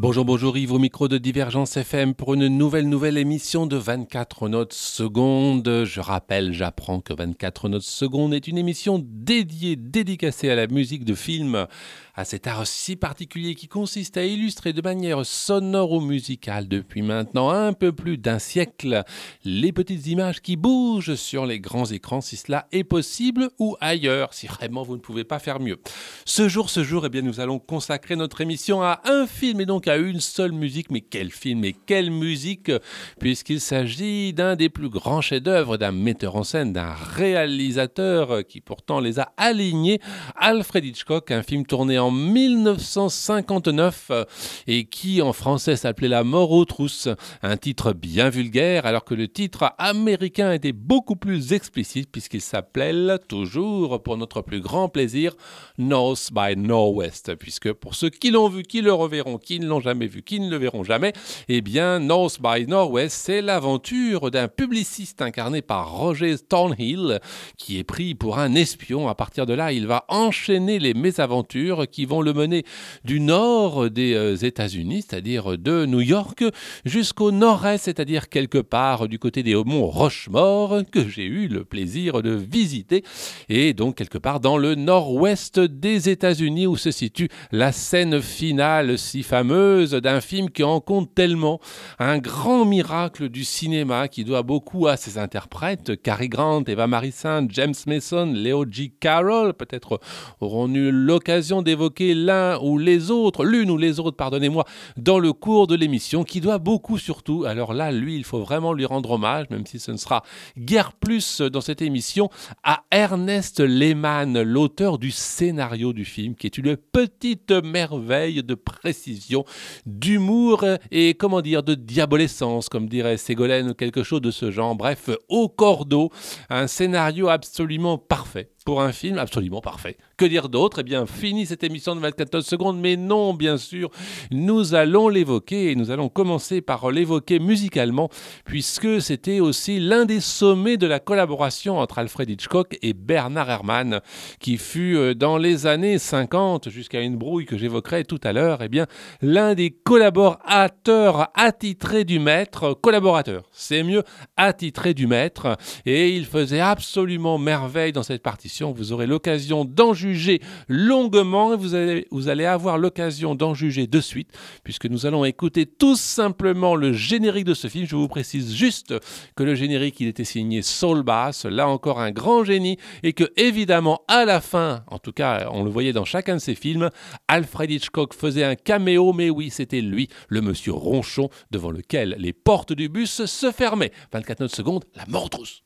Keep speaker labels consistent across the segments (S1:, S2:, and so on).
S1: Bonjour, bonjour Yves au micro de Divergence FM pour une nouvelle émission de 24 notes secondes. Je rappelle, j'apprends que 24 notes secondes est une émission dédicacée à la musique de film, à cet art si particulier qui consiste à illustrer de manière sonore ou musicale depuis maintenant un peu plus d'un siècle les petites images qui bougent sur les grands écrans si cela est possible ou ailleurs, si vraiment vous ne pouvez pas faire mieux. Ce jour, eh bien, nous allons consacrer notre émission à un film et donc à une seule musique. Mais quel film et quelle musique, puisqu'il s'agit d'un des plus grands chefs-d'œuvre d'un metteur en scène, d'un réalisateur qui pourtant les a alignés, Alfred Hitchcock, un film tourné en 1959 et qui en français s'appelait La mort aux trousses, un titre bien vulgaire alors que le titre américain était beaucoup plus explicite puisqu'il s'appelait toujours pour notre plus grand plaisir North by Northwest, puisque pour ceux qui l'ont vu, qui le reverront, qui ne l'ont jamais vu, qui ne le verront jamais, eh bien North by Northwest, c'est l'aventure d'un publiciste incarné par Roger Thornhill qui est pris pour un espion. À partir de là, il va enchaîner les mésaventures qui vont le mener du nord des États-Unis, c'est-à-dire de New York, jusqu'au nord-est, c'est-à-dire quelque part du côté des monts Rushmore, que j'ai eu le plaisir de visiter, et donc quelque part dans le nord-ouest des États-Unis où se situe la scène finale si fameuse d'un film qui en compte tellement, un grand miracle du cinéma qui doit beaucoup à ses interprètes, Cary Grant, Eva Marie Saint, James Mason, Leo G. Carroll. Peut-être aurons-nous l'occasion d'évoquer l'une ou les autres, pardonnez-moi, dans le cours de l'émission, qui doit beaucoup surtout, alors là, lui, il faut vraiment lui rendre hommage, même si ce ne sera guère plus dans cette émission, à Ernest Lehman, l'auteur du scénario du film, qui est une petite merveille de précision, d'humour et, de diabolescence, comme dirait Ségolène, ou quelque chose de ce genre. Bref, au cordeau, un scénario absolument parfait. Pour un film absolument parfait. Que dire d'autre ? Eh bien, fini cette émission de 24 secondes, mais non, bien sûr, nous allons l'évoquer, et nous allons commencer par l'évoquer musicalement, puisque c'était aussi l'un des sommets de la collaboration entre Alfred Hitchcock et Bernard Herrmann, qui fut dans les années 50, jusqu'à une brouille que j'évoquerai tout à l'heure, eh bien, l'un des collaborateurs attitrés du maître, collaborateur, c'est mieux, attitré du maître, et il faisait absolument merveille dans cette partition. Vous aurez l'occasion d'en juger longuement et vous allez avoir l'occasion d'en juger de suite puisque nous allons écouter tout simplement le générique de ce film. Je vous précise juste que le générique il était signé Saul Bass, là encore un grand génie, et que évidemment à la fin, en tout cas on le voyait dans chacun de ses films, Alfred Hitchcock faisait un caméo, mais oui c'était lui, le monsieur ronchon devant lequel les portes du bus se fermaient. 24 notes secondes, la mort aux trousses.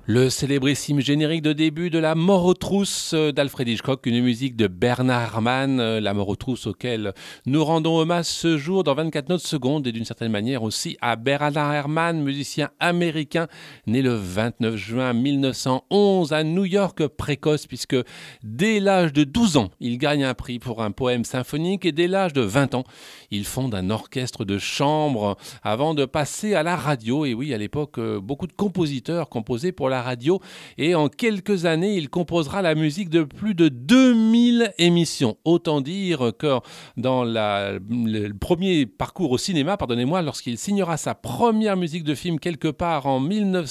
S1: Le célébrissime générique de début de La Mort aux trousses d'Alfred Hitchcock, une musique de Bernard Herrmann, La Mort aux trousses auquel nous rendons hommage ce jour dans 24 notes secondes et d'une certaine manière aussi à Bernard Herrmann, musicien américain né le 29 juin 1911 à New York précoce puisque dès l'âge de 12 ans, il gagne un prix pour un poème symphonique et dès l'âge de 20 ans, il fonde un orchestre de chambre avant de passer à la radio. Et oui, à l'époque, beaucoup de compositeurs composaient pour la radio et en quelques années, il composera la musique de plus de 2000 émissions. Autant dire que dans le premier parcours au cinéma, pardonnez-moi, lorsqu'il signera sa première musique de film quelque part en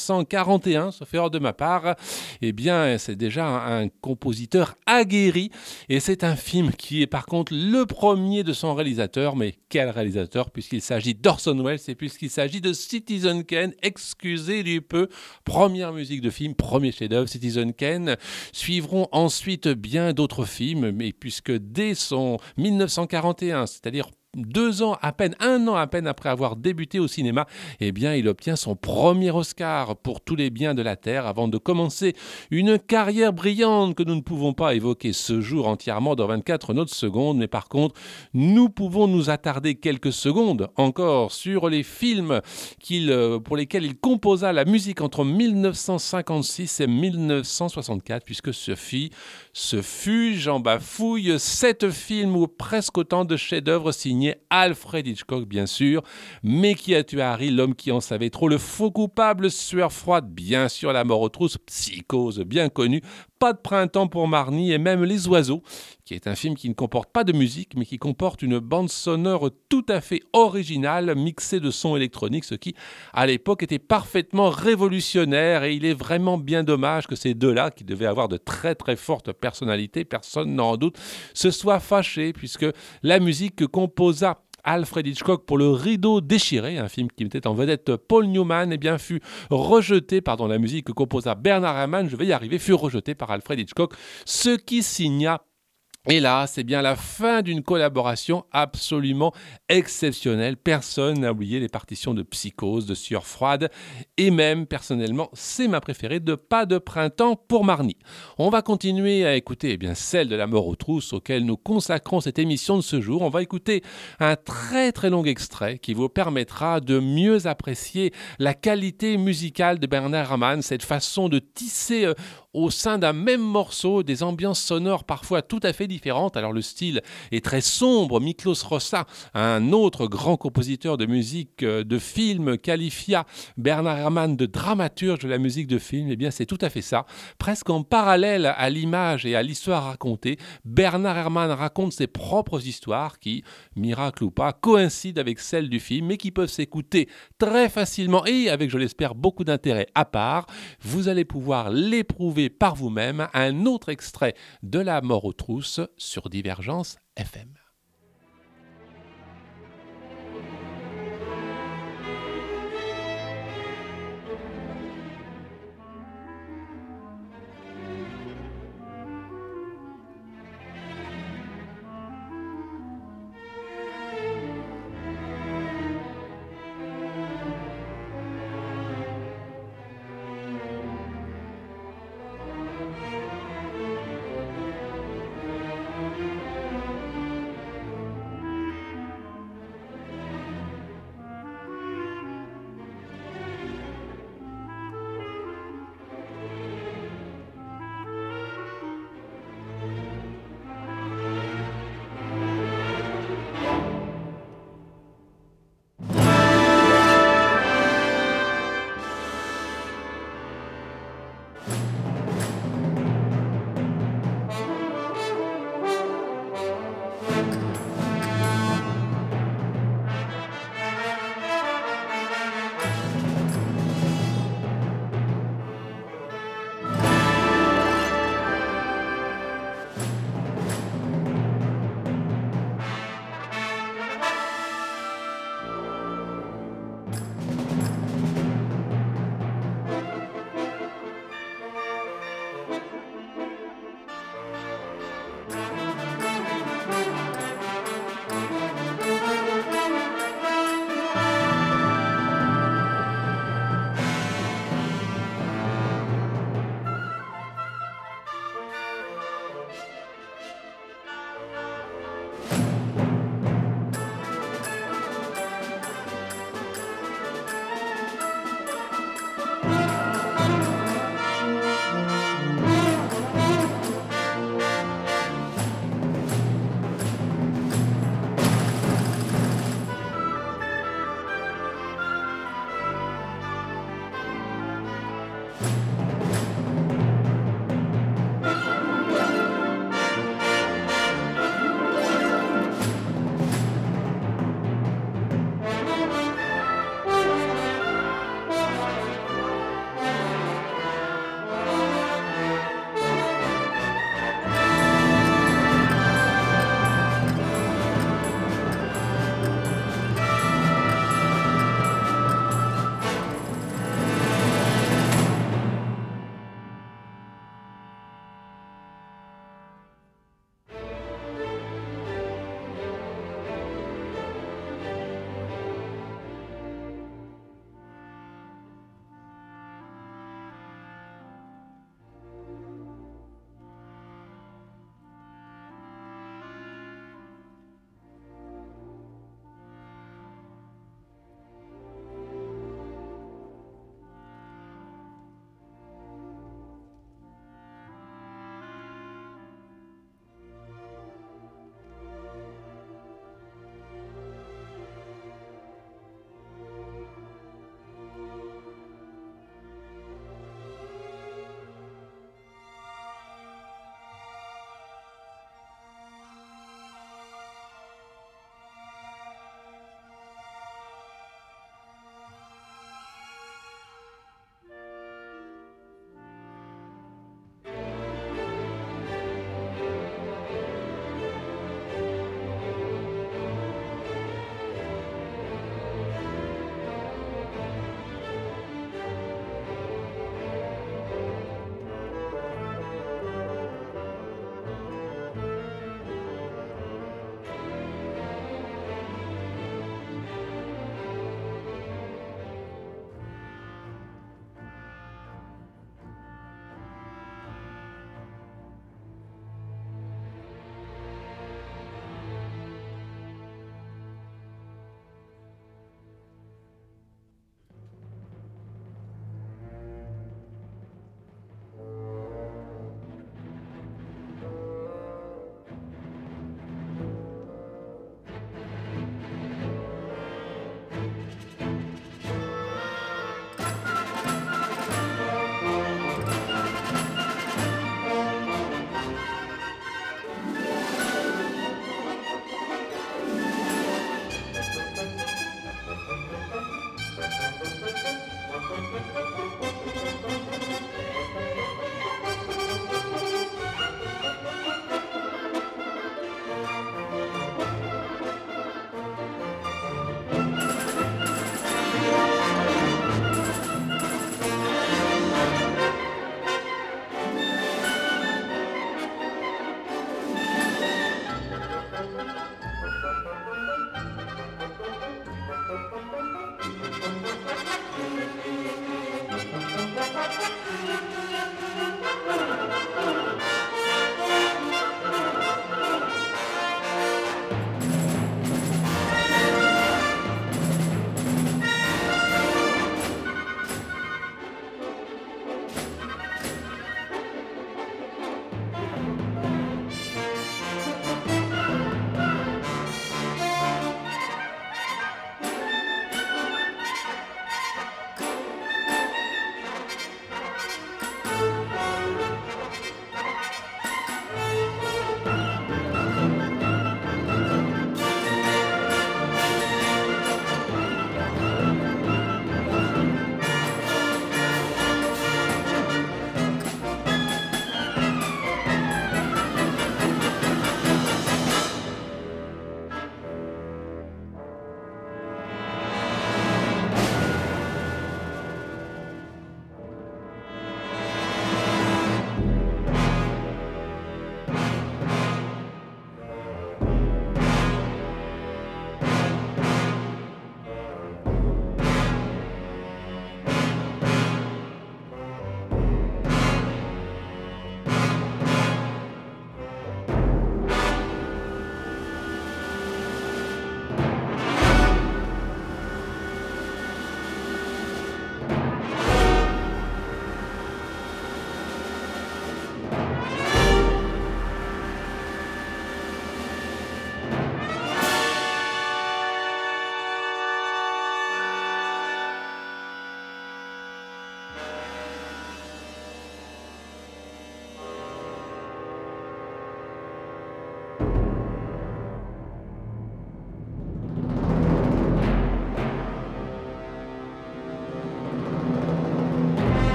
S1: 1941, sauf erreur de ma part, eh bien, c'est déjà un compositeur aguerri et c'est un film qui est par contre le premier de son réalisateur. Mais quel réalisateur, puisqu'il s'agit d'Orson Welles et puisqu'il s'agit de Citizen Kane, excusez du peu, première musique de film, premier chef-d'œuvre, Citizen Kane. Suivront ensuite bien d'autres films, mais puisque dès son 1941, c'est-à-dire 2 ans à peine, 1 an à peine après avoir débuté au cinéma, eh bien, il obtient son premier Oscar pour Tous les biens de la terre avant de commencer une carrière brillante que nous ne pouvons pas évoquer ce jour entièrement dans 24 notes secondes. Mais par contre, nous pouvons nous attarder quelques secondes encore sur les films pour lesquels il composa la musique entre 1956 et 1964, puisque ce fut, j'en bafouille, 7 films ou presque autant de chefs-d'œuvre signés Alfred Hitchcock, bien sûr. Mais qui a tué Harry, l'homme qui en savait trop, le faux coupable, Sueur froide, bien sûr, La Mort aux trousses, Psychose, bien connu, Pas de printemps pour Marnie et même Les oiseaux, qui est un film qui ne comporte pas de musique, mais qui comporte une bande sonore tout à fait originale, mixée de sons électroniques, ce qui, à l'époque, était parfaitement révolutionnaire. Et il est vraiment bien dommage que ces deux-là, qui devaient avoir de très très fortes personnalités, personne n'en doute, se soient fâchés, puisque la musique que composa Alfred Hitchcock pour Le Rideau déchiré, un film qui mettait en vedette Paul Newman, eh bien fut rejeté, la musique que composa Bernard Herrmann, je vais y arriver, fut rejetée par Alfred Hitchcock, ce qui signa. Et là, c'est bien la fin d'une collaboration absolument exceptionnelle. Personne n'a oublié les partitions de Psychose, de Sueur froide, et même, personnellement, c'est ma préférée de Pas de printemps pour Marnie. On va continuer à écouter celle de La Mort aux trousses, auquel nous consacrons cette émission de ce jour. On va écouter un très très long extrait qui vous permettra de mieux apprécier la qualité musicale de Bernard Herrmann, cette façon de tisser au sein d'un même morceau des ambiances sonores parfois tout à fait différentes. Alors le style est très sombre. Miklos Rozsa, un autre grand compositeur de musique de film, qualifia Bernard Herrmann de dramaturge de la musique de film. Eh bien c'est tout à fait ça. Presque en parallèle à l'image et à l'histoire racontée, Bernard Herrmann raconte ses propres histoires qui, miracle ou pas, coïncident avec celles du film mais qui peuvent s'écouter très facilement et avec, je l'espère, beaucoup d'intérêt à part. Vous allez pouvoir l'éprouver par vous-même, un autre extrait de La Mort aux trousses sur Divergence FM.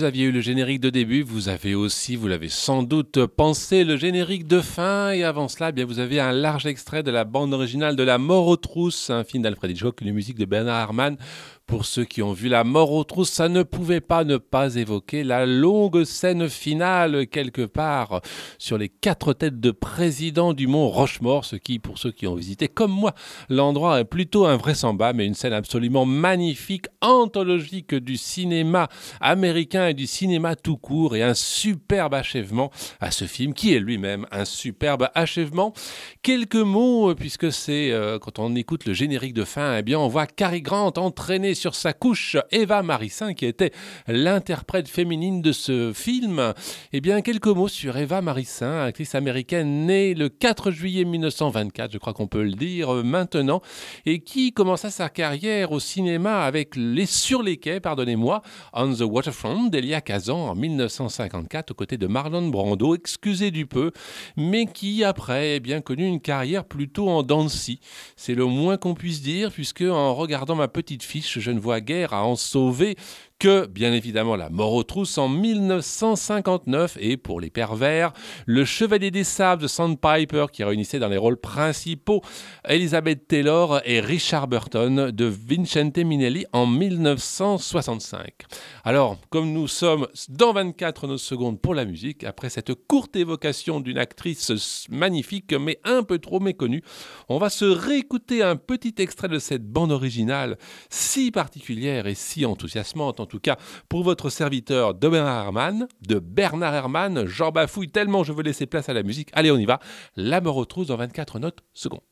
S1: aviez eu le générique de début, vous avez aussi, vous l'avez sans doute pensé, le générique de fin. Et avant cela, eh bien, vous avez un large extrait de la bande originale de La Mort aux trousses, un film d'Alfred Hitchcock, une musique de Bernard Herrmann. Pour ceux qui ont vu La Mort aux trousses, ça ne pouvait pas ne pas évoquer la longue scène finale, quelque part, sur les 4 têtes de président du mont Rochemort, ce qui, pour ceux qui ont visité, comme moi, l'endroit est plutôt invraisemblable, mais une scène absolument magnifique, anthologique du cinéma américain et du cinéma tout court, et un superbe achèvement à ce film, qui est lui-même un superbe achèvement. Quelques mots, puisque c'est, quand on écoute le générique de fin, eh bien, on voit Cary Grant entraîner sur sa couche Eva Marissin, qui était l'interprète féminine de ce film. Eh bien, quelques mots sur Eva Marissin, actrice américaine née le 4 juillet 1924, je crois qu'on peut le dire maintenant, et qui commença sa carrière au cinéma avec Sur les quais, pardonnez-moi, On the Waterfront d'Elia Kazan en 1954, aux côtés de Marlon Brando, excusez du peu, mais qui après a bien connu une carrière plutôt en dents de scie. C'est le moins qu'on puisse dire, puisque en regardant ma petite fiche, je ne vois guère à en sauver que, bien évidemment, La Mort aux trousses en 1959, et pour les pervers, Le Chevalier des Sables de Sandpiper, qui réunissait dans les rôles principaux Elizabeth Taylor et Richard Burton de Vincente Minnelli en 1965. Alors, comme nous sommes dans 24 secondes pour la musique, après cette courte évocation d'une actrice magnifique mais un peu trop méconnue, on va se réécouter un petit extrait de cette bande originale si particulière et si enthousiasmante, en tout cas pour votre serviteur de Bernard Herrmann. J'en bafouille tellement, je veux laisser place à la musique. Allez, on y va. La Mort aux trousses dans 24 secondes.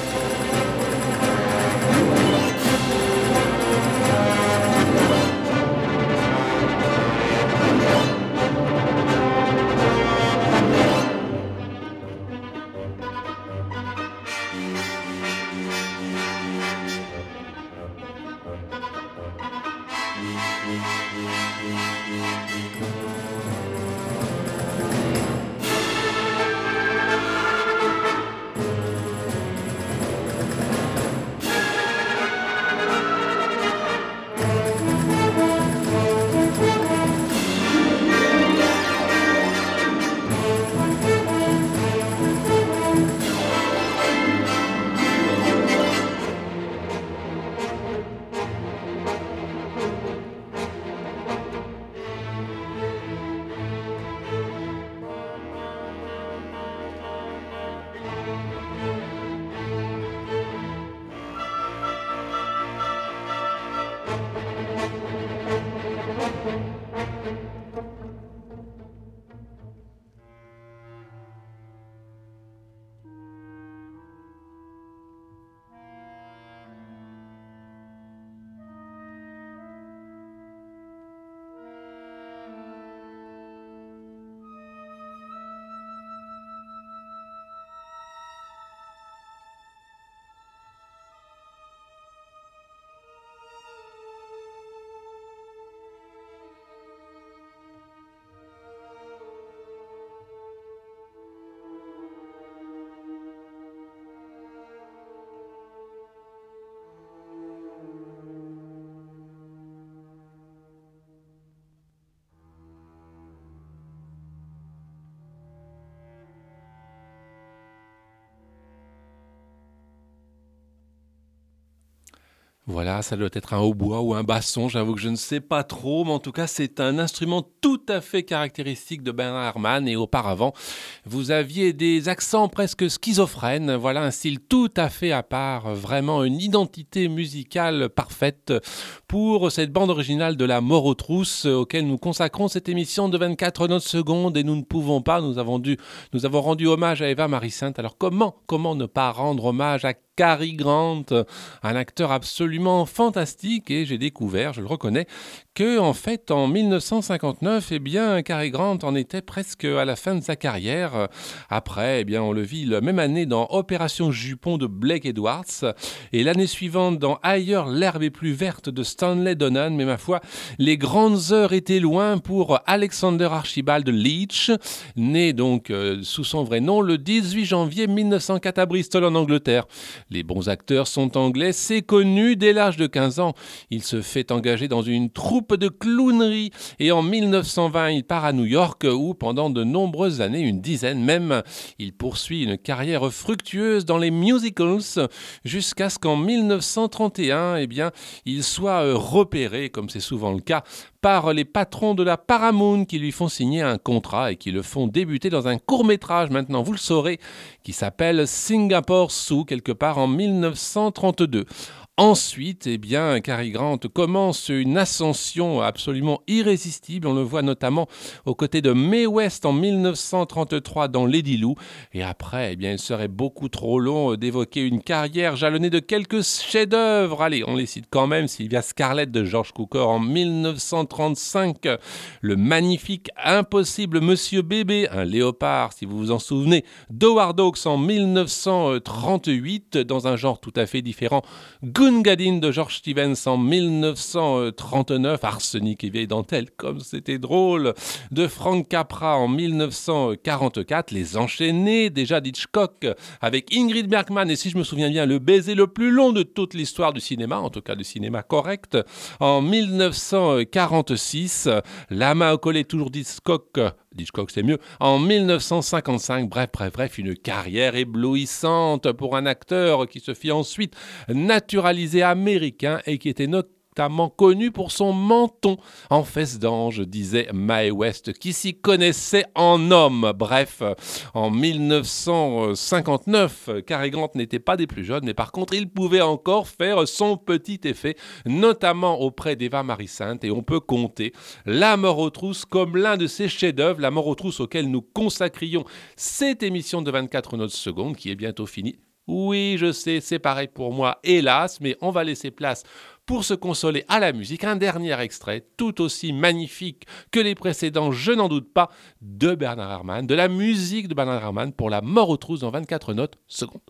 S1: Voilà, ça doit être un hautbois ou un basson, j'avoue que je ne sais pas trop, mais en tout cas c'est un instrument tout à fait caractéristique de Bernard Herrmann, et auparavant vous aviez des accents presque schizophrènes, voilà un style tout à fait à part, vraiment une identité musicale parfaite pour cette bande originale de La Mort aux trousses, auquel nous consacrons cette émission de 24 secondes, et nous ne pouvons pas, nous avons rendu hommage à Eva Marissin. Alors comment ne pas rendre hommage à Cary Grant, un acteur absolument fantastique, et j'ai découvert, je le reconnais, que en fait en 1959, eh bien Cary Grant en était presque à la fin de sa carrière. Après, eh bien on le vit la même année dans Opération Jupon de Blake Edwards, et l'année suivante dans Ailleurs l'herbe est plus verte de Stanley Donen. Mais ma foi, les grandes heures étaient loin pour Alexander Archibald Leach, né donc sous son vrai nom le 18 janvier 1904 à Bristol en Angleterre. Les bons acteurs sont anglais, c'est connu. Dès l'âge de 15 ans, il se fait engager dans une troupe groupe de clownerie et en 1920, il part à New York où pendant de nombreuses années, une dizaine même, il poursuit une carrière fructueuse dans les musicals jusqu'à ce qu'en 1931, il soit repéré, comme c'est souvent le cas, par les patrons de la Paramount qui lui font signer un contrat et qui le font débuter dans un court-métrage, maintenant vous le saurez, qui s'appelle Singapore Sue, quelque part en 1932. Ensuite, Cary Grant commence une ascension absolument irrésistible. On le voit notamment aux côtés de Mae West en 1933 dans Lady Lou. Et après, il serait beaucoup trop long d'évoquer une carrière jalonnée de quelques chefs-d'œuvre. Allez, on les cite quand même. Sylvia Scarlett de George Cukor en 1935. Le magnifique Impossible Monsieur Bébé, un léopard, si vous vous en souvenez, d'Howard Hawks en 1938, dans un genre tout à fait différent. Gungadin de George Stevens en 1939, Arsenic et vieille dentelle, comme c'était drôle, de Frank Capra en 1944, Les Enchaînés, déjà d'Hitchcock, avec Ingrid Bergman, et si je me souviens bien, le baiser le plus long de toute l'histoire du cinéma, en tout cas du cinéma correct, en 1946, La main au collet, toujours d'Hitchcock c'est mieux, en 1955, bref, une carrière éblouissante pour un acteur qui se fit ensuite naturalisé américain et qui était notamment connu pour son menton en fesse d'ange, disait Mae West, qui s'y connaissait en homme. Bref, en 1959, Cary Grant n'était pas des plus jeunes, mais par contre, il pouvait encore faire son petit effet, notamment auprès d'Eva Marie Sainte, et on peut compter La mort aux trousses comme l'un de ses chefs-d'œuvre, La mort aux trousses auquel nous consacrions cette émission de 24 notes secondes, qui est bientôt finie. Oui, je sais, c'est pareil pour moi, hélas, mais on va laisser place pour se consoler à la musique. Un dernier extrait, tout aussi magnifique que les précédents, je n'en doute pas, de Bernard Herrmann, de la musique de Bernard Herrmann pour La mort aux trousses dans 24 notes secondes.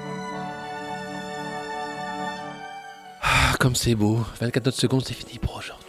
S1: Comme c'est beau, 24 notes secondes, c'est fini pour aujourd'hui.